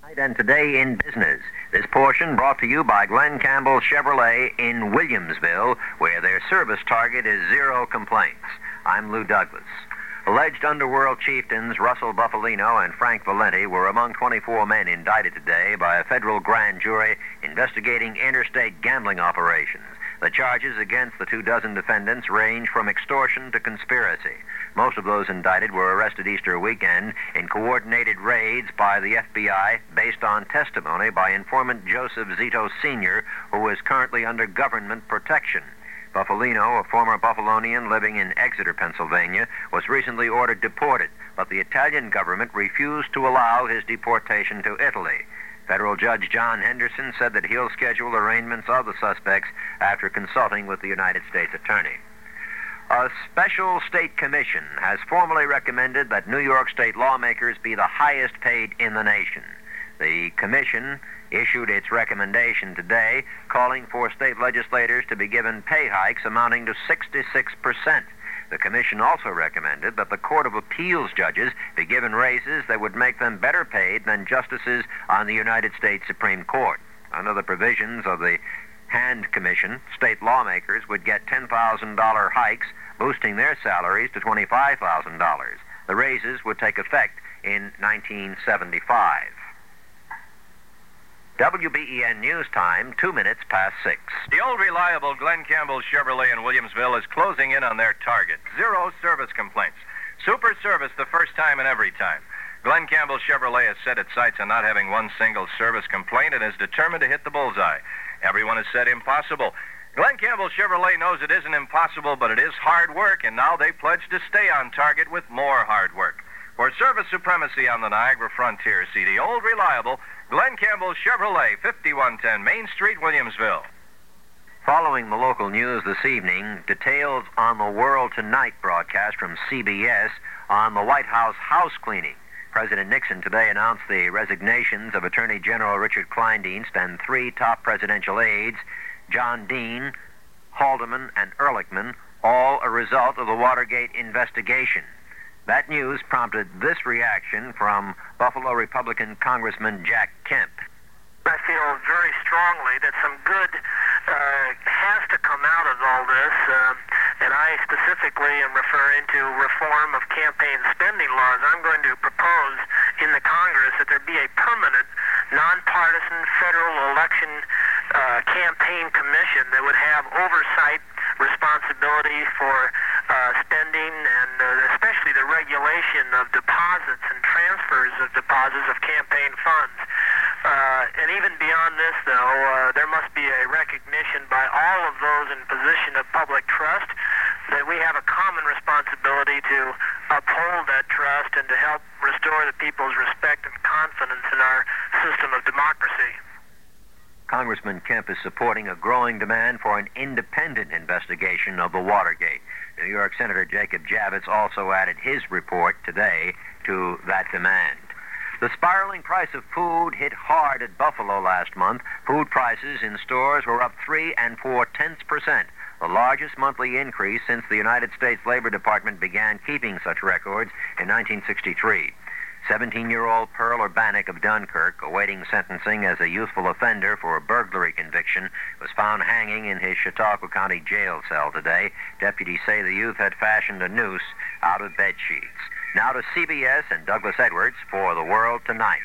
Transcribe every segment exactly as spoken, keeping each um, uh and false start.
And today in business, this portion brought to you by Glenn Campbell Chevrolet in Williamsville, where their service target is zero complaints. I'm Lou Douglas. Alleged underworld chieftains Russell Buffalino and Frank Valenti were among twenty-four men indicted today by a federal grand jury investigating interstate gambling operations. The charges against the two dozen defendants range from extortion to conspiracy. Most of those indicted were arrested Easter weekend in coordinated raids by the F B I based on testimony by informant Joseph Zito Senior, who is currently under government protection. Buffalino, a former Buffalonian living in Exeter, Pennsylvania, was recently ordered deported, but the Italian government refused to allow his deportation to Italy. Federal Judge John Henderson said that he'll schedule arraignments of the suspects after consulting with the United States Attorney. A special state commission has formally recommended that New York state lawmakers be the highest paid in the nation. The commission issued its recommendation today, calling for state legislators to be given pay hikes amounting to sixty-six percent. The commission also recommended that the Court of Appeals judges be given raises that would make them better paid than justices on the United States Supreme Court. Under the provisions of the Hand Commission, state lawmakers would get ten thousand dollars hikes, boosting their salaries to twenty-five thousand dollars. The raises would take effect in nineteen seventy-five. W B E N News Time, two minutes past six. The old reliable Glenn Campbell Chevrolet in Williamsville is closing in on their target. Zero service complaints. Super service the first time and every time. Glenn Campbell Chevrolet has set its sights on not having one single service complaint and is determined to hit the bullseye. Everyone has said impossible. Glenn Campbell Chevrolet knows it isn't impossible, but it is hard work, and now they pledge to stay on target with more hard work. For service supremacy on the Niagara frontier, see the old reliable Glenn Campbell Chevrolet, fifty-one ten Main Street, Williamsville. Following the local news this evening, details on the World Tonight broadcast from C B S on the White House house cleaning. President Nixon today announced the resignations of Attorney General Richard Kleindienst and three top presidential aides, John Dean, Haldeman, and Ehrlichman, all a result of the Watergate investigation. That news prompted this reaction from Buffalo Republican Congressman Jack Kemp. I feel very strongly that some good uh, has to come out of all this, uh, and I specifically am referring to reform of campaign spending laws. I'm going to propose in the Congress that there be a permanent, nonpartisan federal election uh, campaign commission that would have oversight responsibility for uh, spending and uh, especially the regulation of deposits and transfers of deposits of campaign funds. Uh, and even beyond this, though, uh, there must be a recognition by all of those in position of public trust that we have a common responsibility to uphold that trust and to help restore the people's respect and confidence in our system of democracy. Congressman Kemp is supporting a growing demand for an independent investigation of the Watergate. New York Senator Jacob Javits also added his report today to that demand. The spiraling price of food hit hard at Buffalo last month. Food prices in stores were up three and four tenths percent, the largest monthly increase since the United States Labor Department began keeping such records in nineteen sixty-three. seventeen-year-old Pearl Urbanek of Dunkirk, awaiting sentencing as a youthful offender for a burglary conviction, was found hanging in his Chautauqua County jail cell today. Deputies say the youth had fashioned a noose out of bed sheets. Now to C B S and Douglas Edwards for The World Tonight.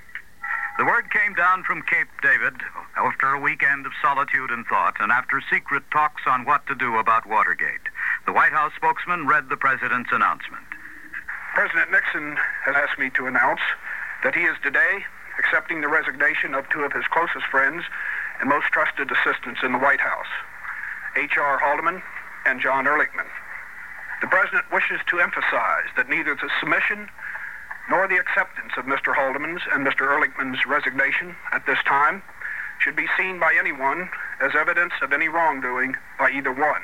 The word came down from Cape David after a weekend of solitude and thought, and after secret talks on what to do about Watergate. The White House spokesman read the president's announcement. President Nixon has asked me to announce that he is today accepting the resignation of two of his closest friends and most trusted assistants in the White House, H R Haldeman and John Ehrlichman. The President wishes to emphasize that neither the submission nor the acceptance of Mister Haldeman's and Mister Ehrlichman's resignation at this time should be seen by anyone as evidence of any wrongdoing by either one.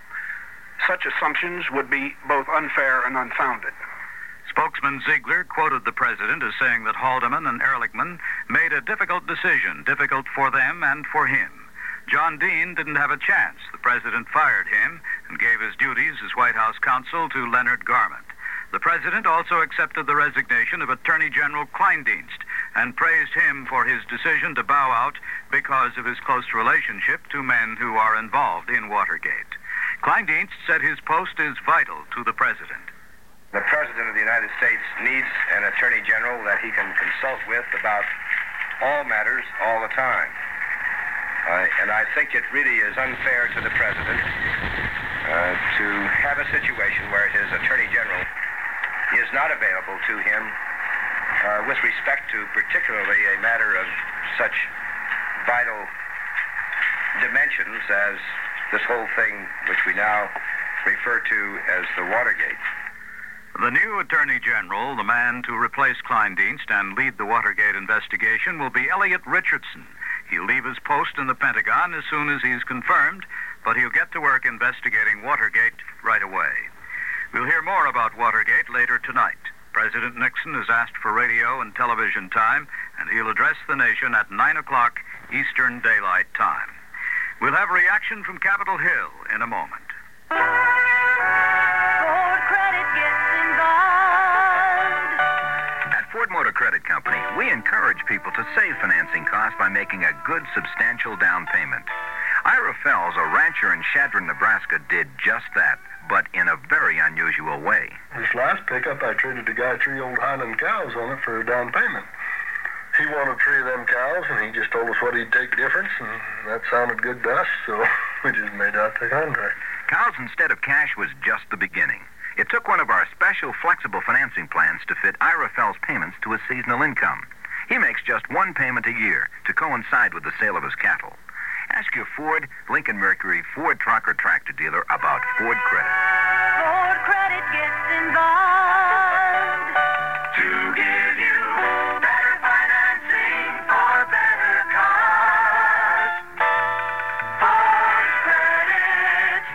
Such assumptions would be both unfair and unfounded. Spokesman Ziegler quoted the president as saying that Haldeman and Ehrlichman made a difficult decision, difficult for them and for him. John Dean didn't have a chance. The president fired him and gave his duties as White House counsel to Leonard Garment. The president also accepted the resignation of Attorney General Kleindienst and praised him for his decision to bow out because of his close relationship to men who are involved in Watergate. Kleindienst said his post is vital to the president. The President of the United States needs an Attorney General that he can consult with about all matters all the time. Uh, and I think it really is unfair to the President uh, to have a situation where his Attorney General is not available to him uh, with respect to particularly a matter of such vital dimensions as this whole thing which we now refer to as the Watergate. The new Attorney General, the man to replace Kleindienst and lead the Watergate investigation, will be Elliot Richardson. He'll leave his post in the Pentagon as soon as he's confirmed, but he'll get to work investigating Watergate right away. We'll hear more about Watergate later tonight. President Nixon has asked for radio and television time, and he'll address the nation at nine o'clock Eastern Daylight Time. We'll have reaction from Capitol Hill in a moment. Ford Motor Credit Company, we encourage people to save financing costs by making a good, substantial down payment. Ira Fells, a rancher in Chadron, Nebraska, did just that, but in a very unusual way. This last pickup, I traded the guy three old Highland cows on it for a down payment. He wanted three of them cows, and he just told us what he'd take difference, and that sounded good to us, so we just made out the contract. Cows instead of cash was just the beginning. It took one of our special flexible financing plans to fit Ira Fell's payments to his seasonal income. He makes just one payment a year to coincide with the sale of his cattle. Ask your Ford, Lincoln Mercury, Ford truck or tractor dealer about Ford Credit. Ford Credit gets involved to give you better financing for better cars. Ford Credit.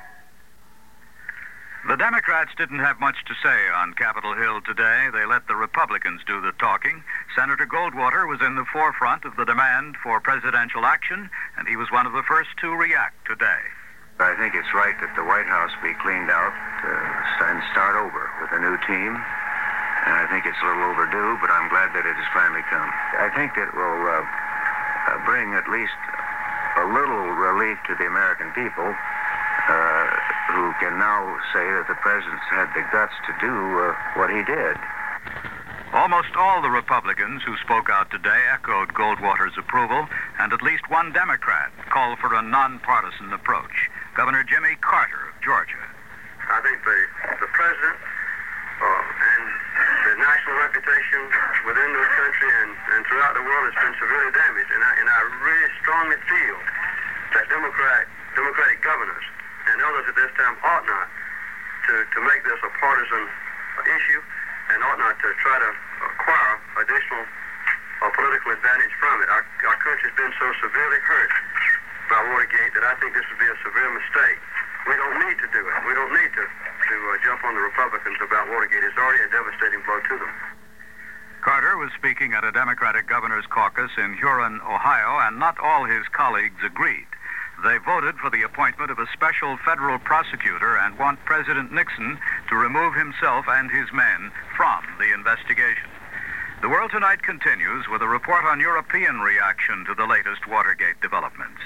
The Democrats didn't have much to say on Capitol Hill today. They let the Republicans do the talking. Senator Goldwater was in the forefront of the demand for presidential action, and he was one of the first to react today. I think it's right that the White House be cleaned out uh, and start over with a new team. And I think it's a little overdue, but I'm glad that it has finally come. I think it will uh, uh, bring at least a little relief to the American people, Uh, who can now say that the president's had the guts to do uh, what he did. Almost all the Republicans who spoke out today echoed Goldwater's approval, and at least one Democrat called for a nonpartisan approach. Governor Jimmy Carter of Georgia. I think the, the president uh, and the national reputation within this country and, and throughout the world has been severely damaged, and I, and I really strongly feel that Democrat, Democratic governors and others at this time ought not to, to make this a partisan issue and ought not to try to acquire additional uh, political advantage from it. Our, our country's been so severely hurt by Watergate that I think this would be a severe mistake. We don't need to do it. We don't need to, to uh, jump on the Republicans about Watergate. It's already a devastating blow to them. Carter was speaking at a Democratic governor's caucus in Huron, Ohio, and not all his colleagues agreed. They voted for the appointment of a special federal prosecutor and want President Nixon to remove himself and his men from the investigation. The World Tonight continues with a report on European reaction to the latest Watergate developments.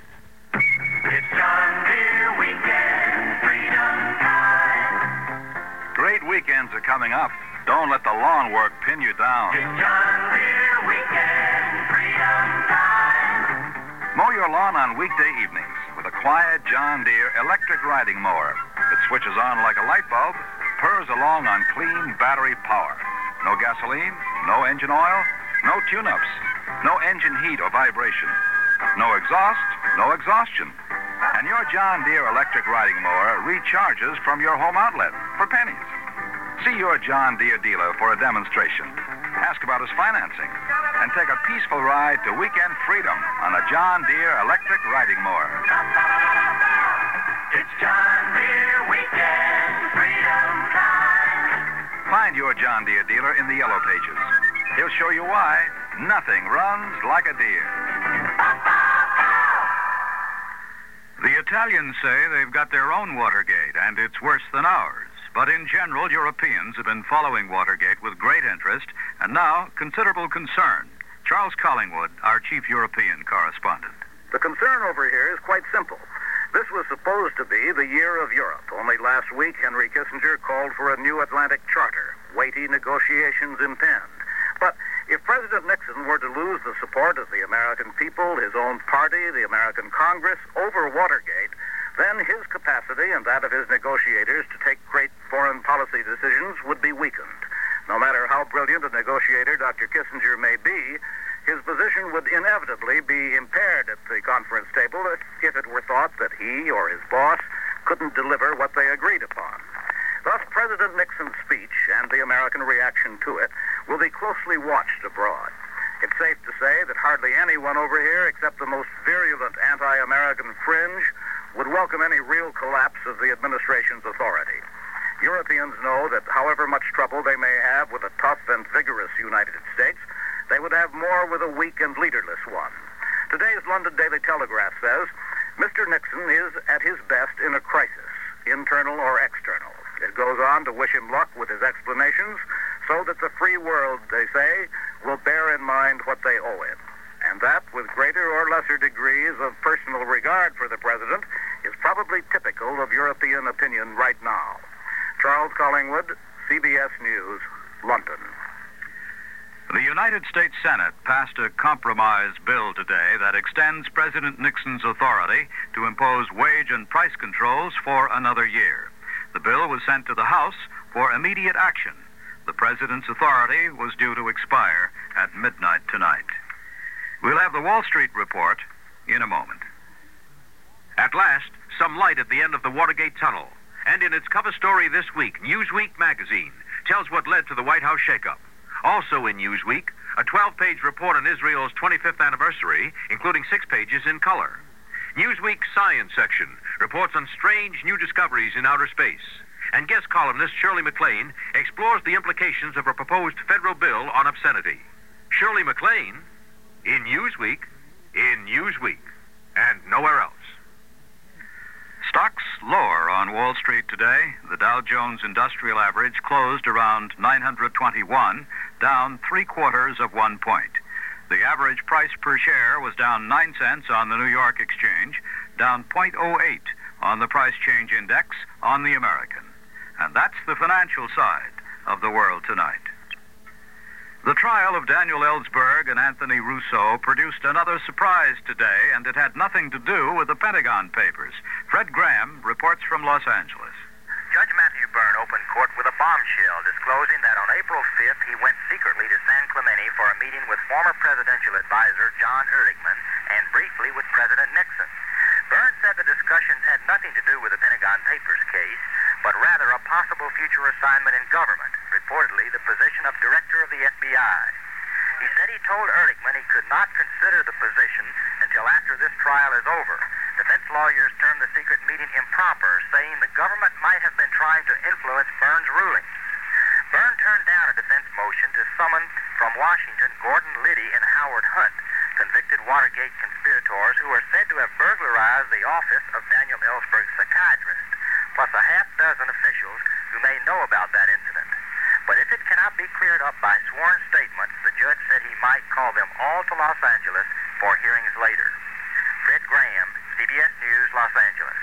It's John Deere Weekend, freedom time. Great weekends are coming up. Don't let the lawn work pin you down. It's John Deere Weekend, freedom time. Mow your lawn on weekday evenings with a quiet John Deere electric riding mower. It switches on like a light bulb, purrs along on clean battery power. No gasoline, no engine oil, no tune-ups, no engine heat or vibration, no exhaust, no exhaustion. And your John Deere electric riding mower recharges from your home outlet for pennies. See your John Deere dealer for a demonstration. Ask about his financing and take a peaceful ride to weekend freedom on a John Deere electric riding mower. It's John Deere Weekend, freedom time. Find your John Deere dealer in the Yellow Pages. He'll show you why nothing runs like a deer. The Italians say they've got their own Watergate, and it's worse than ours. but in general, Europeans have been following Watergate with great interest and now considerable concern. Charles Collingwood, our chief European correspondent. The concern over here is quite simple. This was supposed to be the year of Europe. Only last week, Henry Kissinger called for a new Atlantic Charter. Weighty negotiations impend. But if President Nixon were to lose the support of the American people, his own party, the American Congress, over Watergate, then his capacity and that of his negotiators to take great foreign policy decisions would be weakened. No matter how brilliant a negotiator Doctor Kissinger may be, his position would inevitably be impaired at the conference table if it were thought that he or his boss couldn't deliver what they agreed upon. Thus, President Nixon's speech and the American reaction to it will be closely watched abroad. It's safe to say that hardly anyone over here, except the most virulent anti-American fringe, would welcome any real collapse of the administration's authority. Europeans know that however much trouble they may have with a tough and vigorous United States, they would have more with a weak and leaderless one. Today's London Daily Telegraph says, Mister Nixon is at his best in a crisis, internal or external. It goes on to wish him luck with his explanations so that the free world, they say, will bear in mind what they owe him. And that, with greater or lesser degrees of personal regard for the president, is probably typical of European opinion right now. Charles Collingwood, C B S News, London. The United States Senate passed a compromise bill today that extends President Nixon's authority to impose wage and price controls for another year. The bill was sent to the House for immediate action. The president's authority was due to expire at midnight tonight. We'll have the Wall Street report in a moment. At last, some light at the end of the Watergate tunnel. And in its cover story this week, Newsweek magazine tells what led to the White House shakeup. Also in Newsweek, a twelve-page report on Israel's twenty-fifth anniversary, including six pages in color. Newsweek's science section reports on strange new discoveries in outer space. And guest columnist Shirley MacLaine explores the implications of a proposed federal bill on obscenity. Shirley MacLaine, in Newsweek, in Newsweek, and nowhere else. Stocks lower on Wall Street today. The Dow Jones Industrial Average closed around nine hundred twenty-one, down three quarters of one point. The average price per share was down nine cents on the New York Exchange, down zero point zero eight on the price change index on the American. And that's the financial side of the world tonight. The trial of Daniel Ellsberg and Anthony Russo produced another surprise today, and it had nothing to do with the Pentagon Papers. Fred Graham reports from Los Angeles. Judge Matthew Byrne opened court with a bombshell disclosing that on April fifth he went secretly to San Clemente for a meeting with former presidential advisor John Ehrlichman and briefly with President Nixon. Byrne said the discussions had nothing to do with the Pentagon Papers case, but rather a possible future assignment in government, reportedly the position of director of the F B I. He said he told Ehrlichman he could not consider the position until after this trial is over. Defense lawyers termed the secret meeting improper, saying the government might have been trying to influence Byrne's ruling. Byrne turned down a defense motion to summon from Washington Gordon Liddy and Howard Hunt, convicted Watergate conspirators who are said to have burglarized the office of Daniel Ellsberg's psychiatrist, plus a half dozen officials who may know about that incident. But if it cannot be cleared up by sworn statements, the judge said he might call them all to Los Angeles for hearings later. Fred Graham, C B S News, Los Angeles.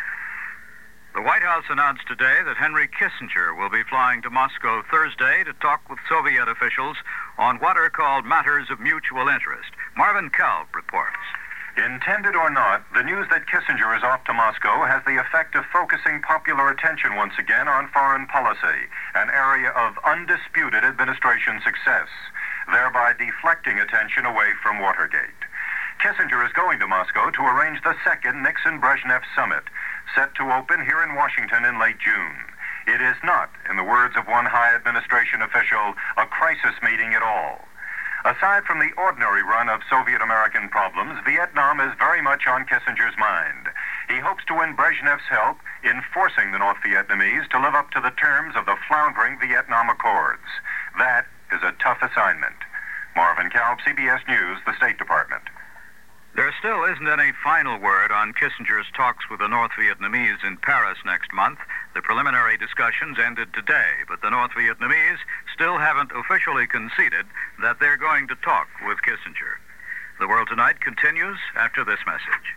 The White House announced today that Henry Kissinger will be flying to Moscow Thursday to talk with Soviet officials on what are called matters of mutual interest. Marvin Kalb reports. Intended or not, the news that Kissinger is off to Moscow has the effect of focusing popular attention once again on foreign policy, an area of undisputed administration success, thereby deflecting attention away from Watergate. Kissinger is going to Moscow to arrange the second Nixon-Brezhnev summit, set to open here in Washington in late June. It is not, in the words of one high administration official, a crisis meeting at all. Aside from the ordinary run of Soviet-American problems, Vietnam is very much on Kissinger's mind. He hopes to win Brezhnev's help in forcing the North Vietnamese to live up to the terms of the floundering Vietnam Accords. That is a tough assignment. Marvin Kalb, C B S News, the State Department. There still isn't any final word on Kissinger's talks with the North Vietnamese in Paris next month. The preliminary discussions ended today, but the North Vietnamese still haven't officially conceded that they're going to talk with Kissinger. The World Tonight continues after this message.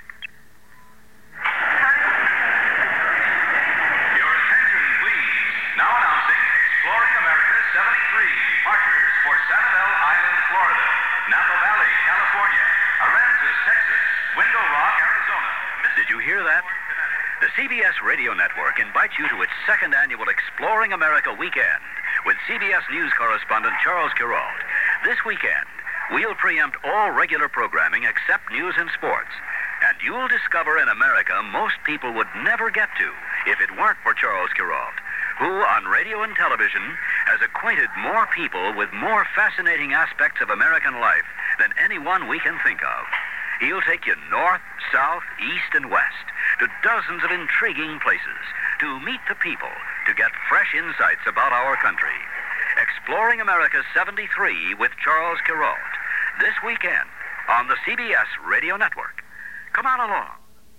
Your attention, please. Now announcing Exploring America seventy-three departures for Sanibel Island, Florida, Napa Valley, California, Aransas, Texas, Window Rock, Arizona. Did you hear that? The C B S Radio Network invites you to its second annual Exploring America weekend with C B S News correspondent Charles Kuralt. This weekend, we'll preempt all regular programming except news and sports. And you'll discover an America most people would never get to if it weren't for Charles Kuralt, who, on radio and television, has acquainted more people with more fascinating aspects of American life than anyone we can think of. He'll take you north, south, east, and west to dozens of intriguing places to meet the people, to get fresh insights about our country. Exploring America seventy-three with Charles Kuralt, this weekend on the C B S Radio Network. Come on along.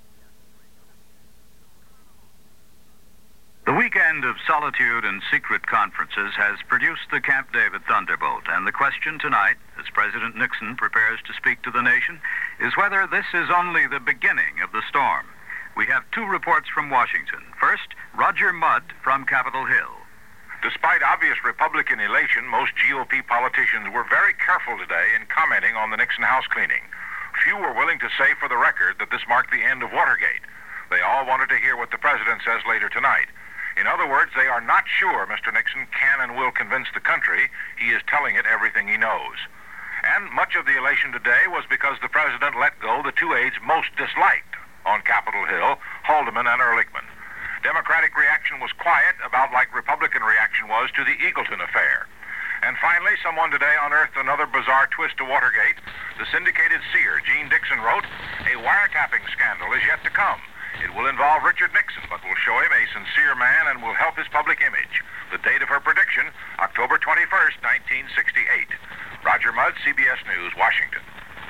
The weekend of solitude and secret conferences has produced the Camp David Thunderbolt, and the question tonight, as President Nixon prepares to speak to the nation, is whether this is only the beginning of the storm. We have two reports from Washington. First, Roger Mudd from Capitol Hill. Despite obvious Republican elation, most G O P politicians were very careful today in commenting on the Nixon house cleaning. Few were willing to say for the record that this marked the end of Watergate. They all wanted to hear what the president says later tonight. In other words, they are not sure Mister Nixon can and will convince the country he is telling it everything he knows. And much of the elation today was because the president let go the two aides most disliked on Capitol Hill, Haldeman and Ehrlichman. Democratic reaction was quiet, about like Republican reaction was to the Eagleton affair. And finally, someone today unearthed another bizarre twist to Watergate. The syndicated seer, Gene Dixon, wrote, "A wiretapping scandal is yet to come. It will involve Richard Nixon, but will show him a sincere man and will help his public image." The date of her prediction, October twenty-first, nineteen sixty-eight. Roger Mudd, C B S News, Washington.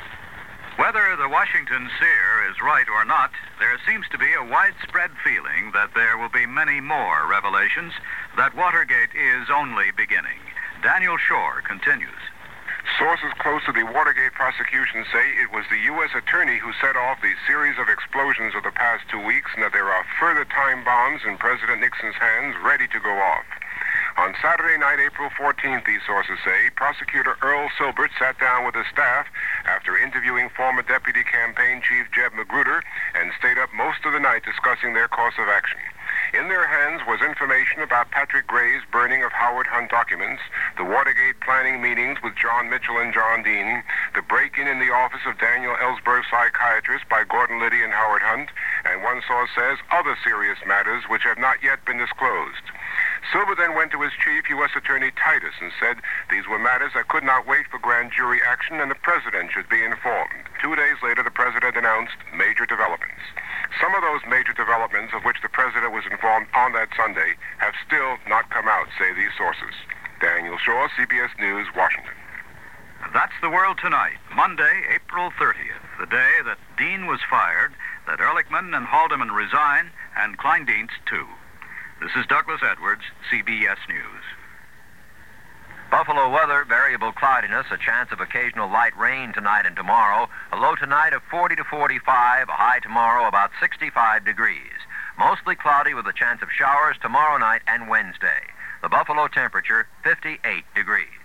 Whether the Washington seer is right or not, there seems to be a widespread feeling that there will be many more revelations, that Watergate is only beginning. Daniel Shore continues. Sources close to the Watergate prosecution say it was the U S attorney who set off the series of explosions of the past two weeks and that there are further time bombs in President Nixon's hands ready to go off. On Saturday night, April fourteenth, these sources say, prosecutor Earl Silbert sat down with his staff after interviewing former Deputy Campaign Chief Jeb Magruder and stayed up most of the night discussing their course of action. In their hands was information about Patrick Gray's burning of Howard Hunt documents, the Watergate planning meetings with John Mitchell and John Dean, the break-in in the office of Daniel Ellsberg, psychiatrist, by Gordon Liddy and Howard Hunt, and one source says other serious matters which have not yet been disclosed. Silver then went to his chief, U S Attorney Titus, and said these were matters that could not wait for grand jury action and the president should be informed. Two days later, the president announced major developments. Some of those major developments of which the president was informed on that Sunday have still not come out, say these sources. Daniel Shore, C B S News, Washington. That's the World Tonight, Monday, April thirtieth, the day that Dean was fired, that Ehrlichman and Haldeman resign, and Kleindienst too. This is Douglas Edwards, C B S News. Buffalo weather, variable cloudiness, a chance of occasional light rain tonight and tomorrow. A low tonight of forty to forty-five, a high tomorrow about sixty-five degrees. Mostly cloudy with a chance of showers tomorrow night and Wednesday. The Buffalo temperature, fifty-eight degrees.